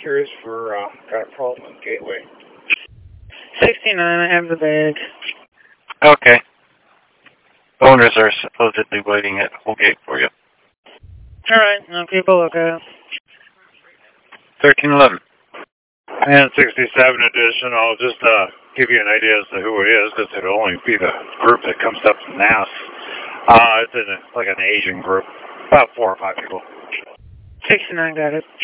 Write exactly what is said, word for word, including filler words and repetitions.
curious for, uh, got a problem with Gateway. sixty-nine, I have the bag. Okay. Owners are supposedly waiting at Holgate for you. Alright, I'll keep a lookout. thirteen eleven. And sixty-seven edition, I'll just uh, give you an idea as to who it is, because it'll only be the group that comes up from N A S. Uh, it's in a, like an Asian group, about four or five people. sixty-nine, got it.